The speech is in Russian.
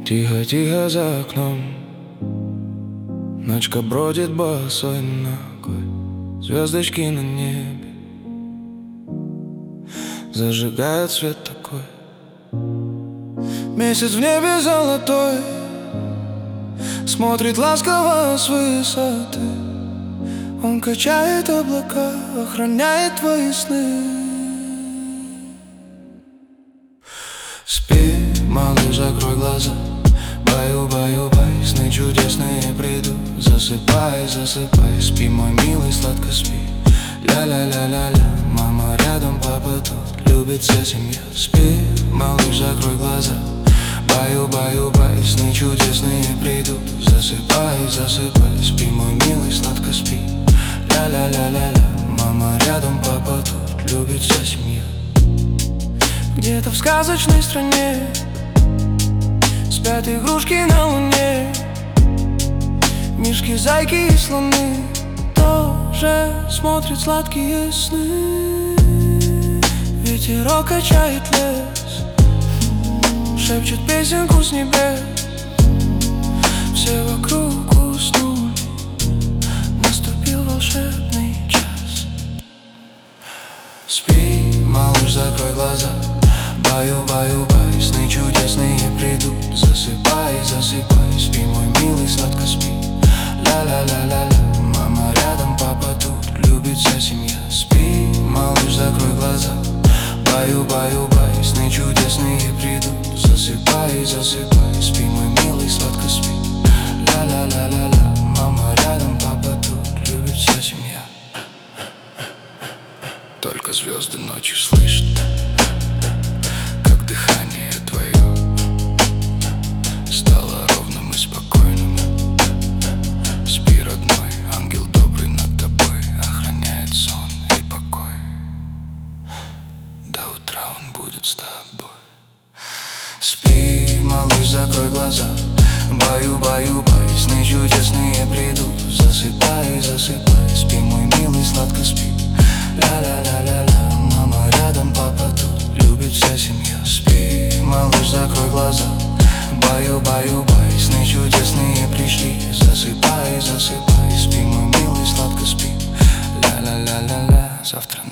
Тихо-тихо за окном, ночка бродит босой ногой. Звездочки на небе зажигают свет такой. Месяц в небе золотой смотрит ласково с высоты. Он качает облака, охраняет твои сны. Спи, малыш, закрой глаза. Баю-баю-бай, сны чудесные придут. Засыпай, засыпай, спи, мой милый, сладко спи. Ля-ля-ля-ля-ля, мама рядом, папа тут, любит вся семья. Спи, малыш, закрой глаза. Баю-баю-бай, сны чудесные придут. Засыпай, засыпай, спи, мой милый, сладко спи. Ля-ля-ля-ля-ля, мама рядом, папа тут, любит вся семья. Где-то в сказочной стране спят игрушки на луне. Мишки, зайки и слоны тоже смотрят сладкие сны. Ветерок качает лес, шепчет песенку с небес. Все вокруг уснули, наступил волшебный час. Спи, малыш, закрой глаза. Баю-баю-бай, сны чудесные придут. Засыпай, засыпай, спи, мой милый, сладко спи. Ля-ля-ля-ля-ля, мама рядом, папа тут, любит вся семья. Спи, малыш, закрой глаза. Баю-баю-бай, сны чудесные придут. Засыпай, засыпай, спи, мой милый, сладко спи. Ля-ля-ля-ля-ля, мама рядом, папа тут, любит вся семья. Только звезды ночью слышат, как дыхание твое стало ровным и спокойным. Спи, родной, ангел добрый над тобой охраняет сон и покой. До утра он будет с тобой. Спи, малыш, закрой глаза. Баю-баю-бай, сны чудесные придут. Засыпай, засыпай, спи, мой милый, сладко спи. Ля-ля-ля-ля-ля, мама рядом, папа тут, любит вся семья. Спи, малыш, закрой глаза. Баю-баю-бай, сны чудесные пришли. Засыпай, засыпай, спи, мой милый, сладко спи. Ля-ля-ля-ля-ля, завтра